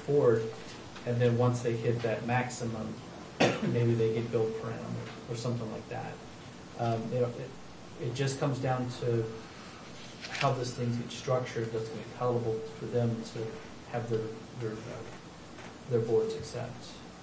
forward, and then once they hit that maximum, maybe they get billed per annum or something like that. It just comes down to how this thing gets structured, that's going to be palatable for them to have their boards accept.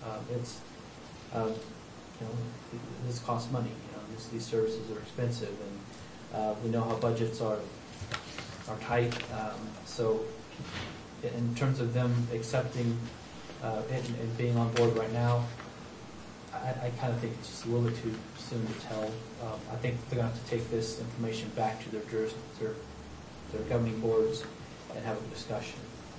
This costs money. These services are expensive, and we know how budgets are tight. So, in terms of them accepting and being on board right now, I kind of think it's just a little bit too soon to tell. I think they're going to have to take this information back to their governing boards and have a discussion.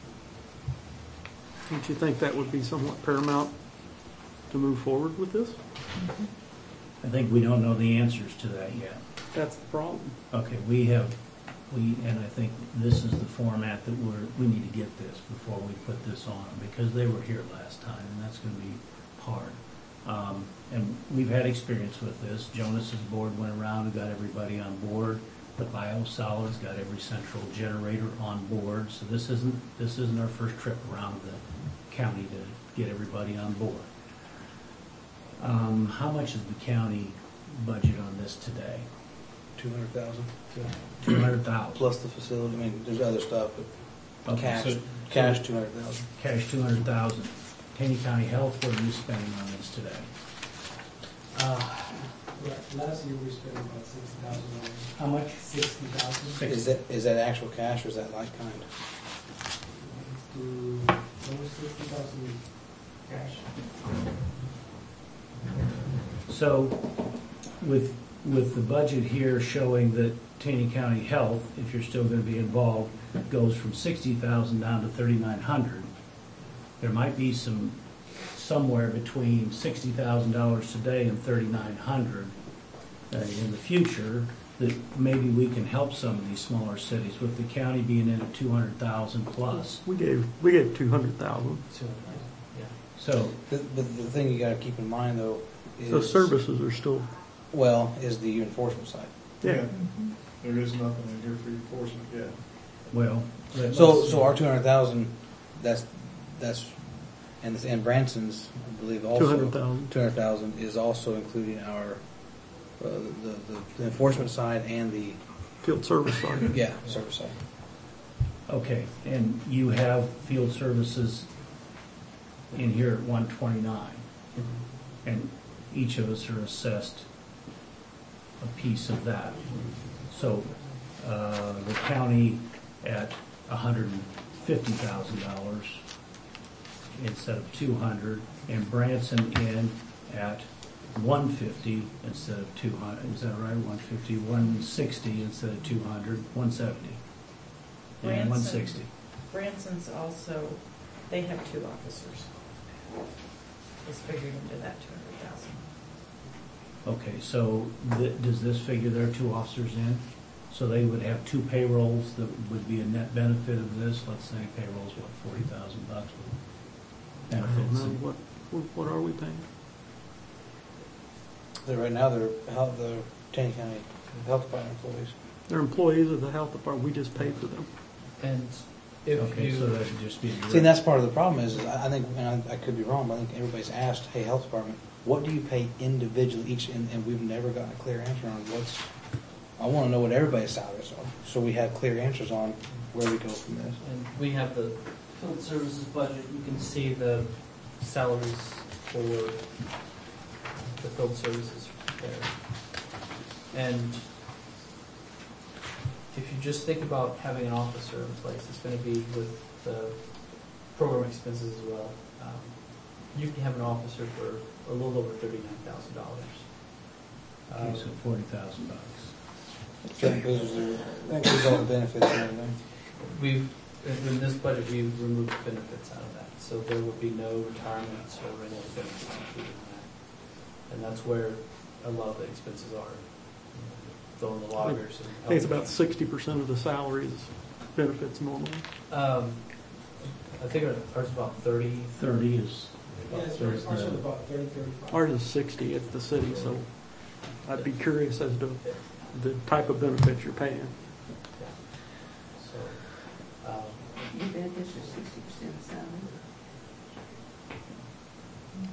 Don't you think that would be somewhat paramount to move forward with this? I think we don't know the answers to that yet. That's the problem. Okay, and I think this is the format that we need to get this before we put this on, because they were here last time, and that's going to be hard. And we've had experience with this. Jonas's board went around and got everybody on board. The BioSolid's got every central generator on board. So this isn't our first trip around the county to get everybody on board. How much is the county budget on this today? 200,000. 200,000 plus the facility. I mean, there's other stuff, but okay, cash 200,000. Cash 200,000. Taney County Health, what are you spending on this today? Last year we spent about $60,000. How much? $60,000. Is that actual cash or is that like kind? Almost $60,000 cash. So, with the budget here showing that Taney County Health, if you're still going to be involved, goes from $60,000 down to $3,900, there might be somewhere between $60,000 today and $3,900 in the future that maybe we can help some of these smaller cities, with the county being in at 200,000 plus. We gave 200,000. Yeah. So, But the thing you got to keep in mind though is The services are still. is the enforcement side. Yeah. Mm-hmm. There is nothing in here for enforcement yet. well, So our 200,000, that's and Branson's, I believe, also 200,000. 200,000 is also including our the enforcement side and the Field service side. service side. okay, and you have field services in here at 129, and each of us are assessed a piece of that. So the county at $150,000 instead of 200, and Branson in at 150 instead of 200. Is that right? 150, 160 instead of 200, 170, and 160. Branson's also, they have 2 officers. It's figured into that 200,000. Okay, so does this figure their 2 officers in? So they would have 2 payrolls that would be a net benefit of this. Let's say payroll's $40,000 with benefits. What are we paying? Right now they're the Taney County Health Department employees. They're employees of the health department. We just pay for them. And if Okay, you so that would just be. See, and that's part of the problem is I think, and I could be wrong, but I think everybody's asked, hey, health department, what do you pay individually each, and we've never gotten a clear answer on I want to know what everybody's salaries are, so we have clear answers on where we go from this. And we have the field services budget. You can see the salaries for the field services there. And if you just think about having an officer in place, it's going to be with the program expenses as well. You can have an officer for a little over $39,000. Okay, so $40,000. So that includes all the benefits and everything. In this budget, we've removed benefits out of that. So there would be no retirements or any other benefits included in that. And that's where a lot of the expenses are. Throwing the loggers. I think it's about 60% of the salary is benefits normally. I think ours is about 30. 30 is. Yeah, it's about 30, 35. Ours is 60 at the city, so I'd be curious as to the type of benefits you're paying. Yeah. So, Your benefits are 60% of salary?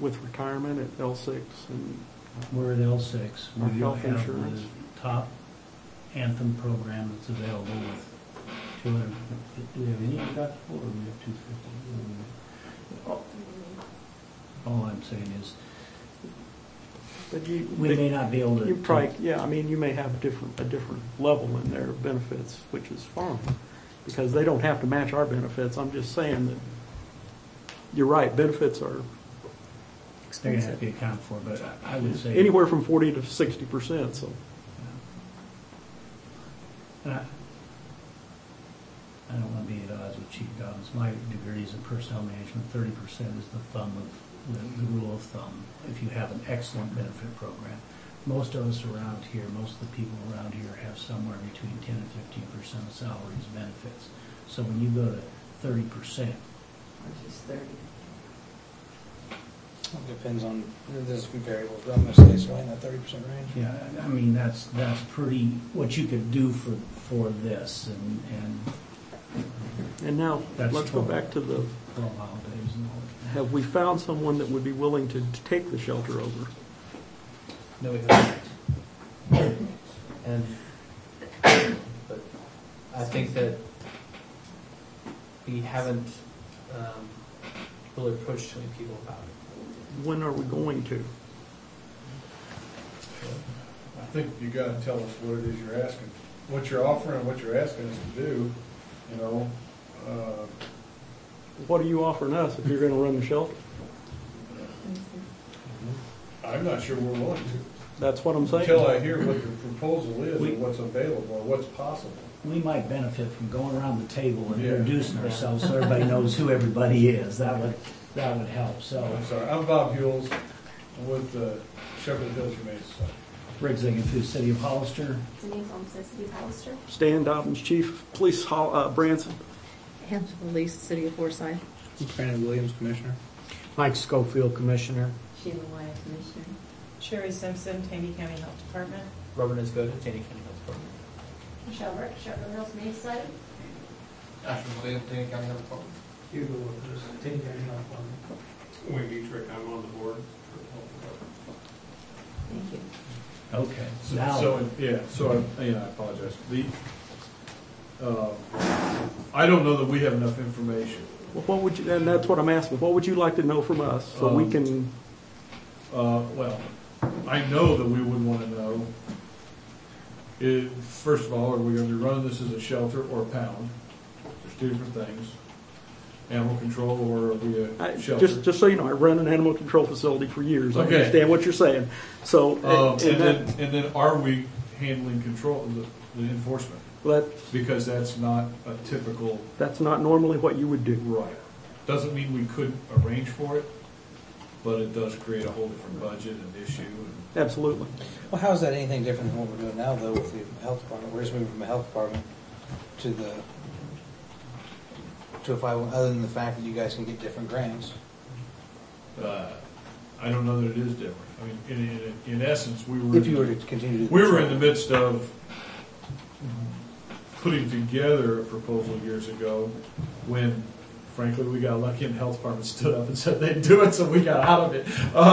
with retirement at L6 and We're at L6. Our We health have insurance. the top Anthem program that's available with 200. Do we have any deductible, or do we have 250? All I'm saying is, but we may not be able to. You probably, yeah, I mean, you may have a different level in their benefits, which is fine, because they don't have to match our benefits. I'm just saying that you're right, benefits are They're going to have to be accounted for, but I would say. anywhere from 40 to 60%, so. And I don't want to be at odds with Chief Dobbins. My degree is in personnel management. 30% is the rule of thumb. If you have an excellent benefit program, most of us around here, most of the people around here have somewhere between 10 and 15% of salaries benefits. So when you go to 30%, Which is 30. It depends on, there's a few variables, but I'm gonna say it's right in that 30% range. yeah, I mean that's pretty what you could do for this, And now, That's let's go total. back to the, 12 holidays and all. have we found someone that would be willing to take the shelter over? No, we haven't. And, but I think that we haven't really approached too many people about it. When are we going to? I think you gotta tell us what it is you're asking, what you're offering, what you're asking us to do, you know. What are you offering us if you're going to run the shelter? I'm not sure we're willing to, That's what I'm saying. until I hear what the proposal is, We- or what's available, or what's possible. We might benefit from going around the table and Yeah. introducing ourselves so everybody knows who everybody is. That would help. So, I'm sorry, I'm Bob Hewells, I'm with the Shepherd Hills Humane Society. Rick Ziegfeld, City of Hollister. Denise Olmsted, City of Hollister. Stan Dobbins, Chief of Police, Branson. Angela Lee, City of Forsyth. Brandon Williams, Commissioner. Mike Schofield, Commissioner. Sheila Wyatt, Commissioner. Sherry Simpson, Taney County Health Department. Robert is good at Taney County Health Department. Michelle Burke, Shepherd Hills Humane Society. Ashland Williams, Taney County Health Department. Hugo Wilkers, Taney County Health Department. Wayne Dietrich, I'm on the board for the health department. Thank you. Okay. So, Now, I apologize. I don't know that we have enough information. Well, what would you, and that's what I'm asking, what would you like to know from us so we can, Well, I know that we would want to know, first of all, are we going to be running this as a shelter or a pound? There's two different things. Animal control, or are we a shelter? just so you know, I run an animal control facility for years. I Okay. understand what you're saying. So, and then are we handling control, the enforcement? Because that's not a typical. That's not normally what you would do. Right. Doesn't mean we couldn't arrange for it, but it does create a whole different budget and issue. Absolutely. Well, how is that anything different than what we're doing now, though, with the health department? We're just moving from the health department to a 501, other than the fact that you guys can get different grants. I don't know that it is different. I mean, in essence, we were. If you were to continue to do We were in the midst of putting together a proposal years ago when, frankly, we got lucky and the health department stood up and said they'd do it, so we got out of it.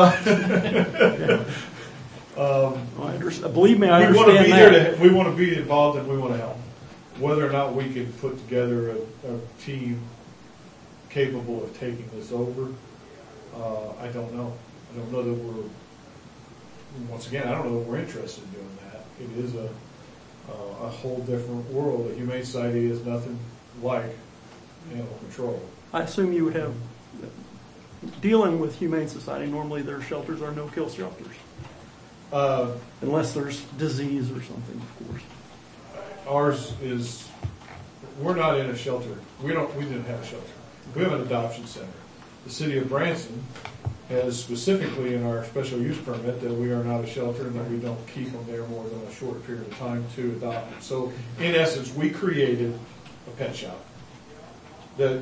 Believe me, I We want to understand be that. there we want to be involved and we want to help. Whether or not we can put together a team capable of taking this over, I don't know. I don't know that once again, I don't know that we're interested in doing that. It is a whole different world. The Humane Society is nothing like animal control. I assume you have, dealing with Humane Society, normally their shelters are no-kill shelters. Unless there's disease or something, of course. Ours is, we're not in a shelter. We didn't have a shelter. We have an adoption center. The city of Branson has specifically in our special use permit that we are not a shelter and that we don't keep them there more than a short period of time to adopt them. So in essence, we created a pet shop that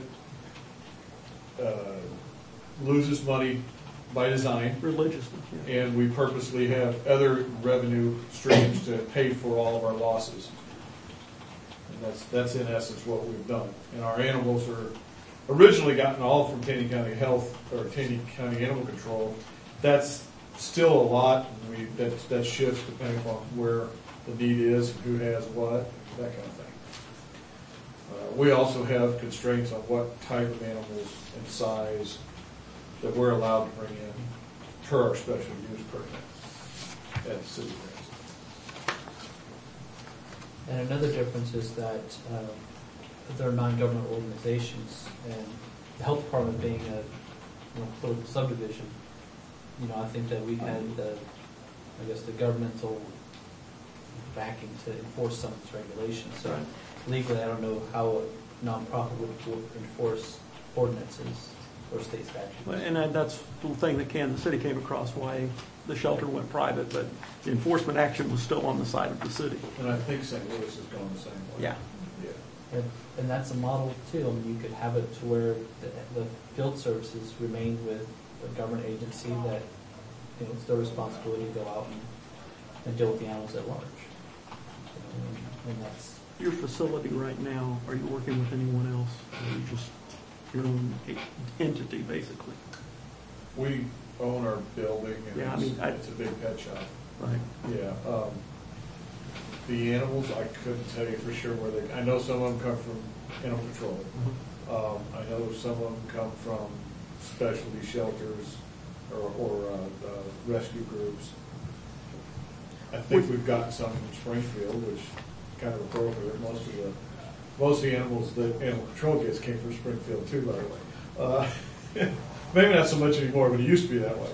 loses money by design. Religiously, yeah. And we purposely have other revenue streams to pay for all of our losses. And that's in essence what we've done. And our animals are originally gotten all from Taney County Health or Taney County Animal Control. That's still a lot. That shifts depending upon where the need is, and who has what, that kind of thing. We also have constraints on what type of animals and size that we're allowed to bring in per our special use permit at the city limits. And another difference is that they're non-government organizations, and the health department being a political subdivision, I think that we've had the governmental backing to enforce some of this regulation. So legally, I don't know how a nonprofit would enforce ordinances or state statutes. And that's the thing that Kansas City came across, why the shelter went private, but the enforcement action was still on the side of the city. And I think St. Louis is going the same way. Yeah. And that's a model too. I mean, you could have it to where the field services remain with a government agency that, it's their responsibility to go out and deal with the animals at large. And that's Your facility right now, are you working with anyone else? Or are you just your own entity, basically? We own our building, and it's a big pet shop. Right. Yeah. The animals, I couldn't tell you for sure where I know some of them come from animal control. I know some of them come from specialty shelters or rescue groups. I think we've gotten some from Springfield, which is kind of appropriate. Most of the animals that animal control gets came from Springfield too, by the way. Maybe not so much anymore, but it used to be that way.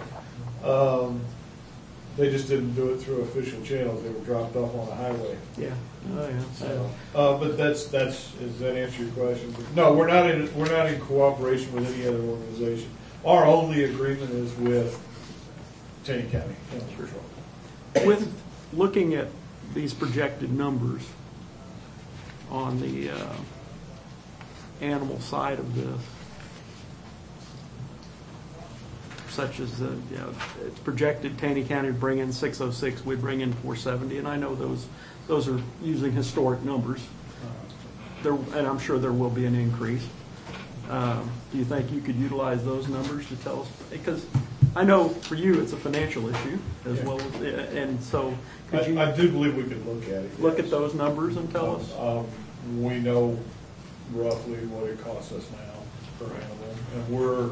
They just didn't do it through official channels. They were dropped off on the highway. Yeah. Oh, yeah. So, but does that answer your question? No, we're not in cooperation with any other organization. Our only agreement is with Taney County Animal Control. With looking at these projected numbers on the animal side of this, such as it's projected Taney County would bring in 606, we'd bring in 470, and I know those are using historic numbers. And I'm sure there will be an increase. Do you think you could utilize those numbers to tell us? Because I know for you it's a financial issue as well, and so could you? I do believe we could look at it. Look at those numbers and tell us. We know roughly what it costs us now per animal, and we're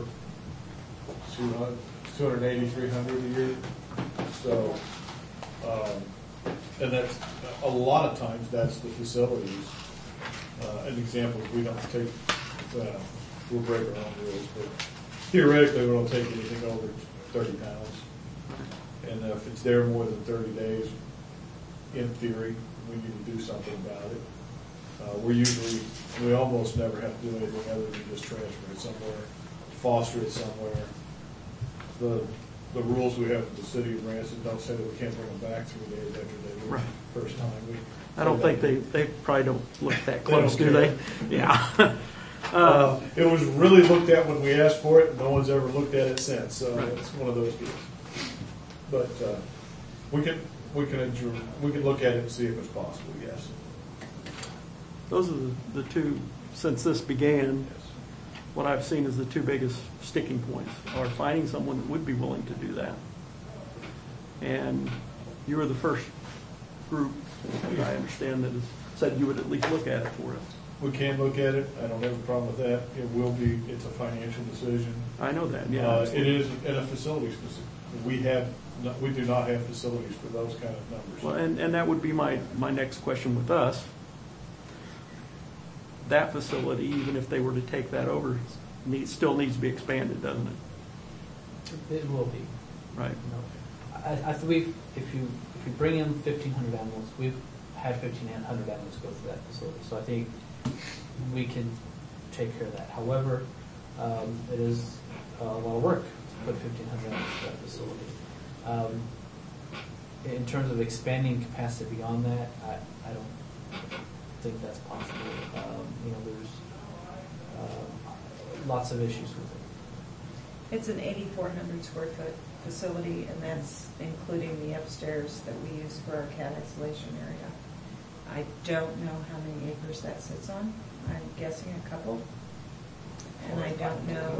280, 300 a year. So, and that's a lot of times that's the facilities. An example, we don't take, we'll break our own rules, but theoretically we don't take anything over 30 pounds. And if it's there more than 30 days, in theory, we need to do something about it. We almost never have to do anything other than just transfer it somewhere, foster it somewhere. The rules we have for the city of Branson don't say that we can't bring them back 3 days after they leave the first time. I don't think they probably don't look that close, do they? Yeah. It was really looked at when we asked for it, and no one's ever looked at it since. So it's one of those deals. But we can look at it and see if it's possible. Yes. Those are the two, since this began. Yes. What I've seen is the two biggest sticking points are finding someone that would be willing to do that. And you were the first group, I understand, that has said you would at least look at it for us. We can look at it. I don't have a problem with that. It's a financial decision. I know that, yeah. It is in a facility specific. We do not have facilities for those kind of numbers. Well, and that would be my next question with us. That facility, even if they were to take that over, still needs to be expanded, doesn't it? It will be. Right. If you bring in 1,500 animals, we've had 1,500 animals go through that facility, so I think we can take care of that. However, it is a lot of work to put 1,500 animals through that facility. In terms of expanding capacity beyond that, I don't think that's possible. There's lots of issues with it. It's an 8,400 square foot facility, and that's including the upstairs that we use for our cat isolation area. I don't know how many acres that sits on. I'm guessing a couple. and I don't know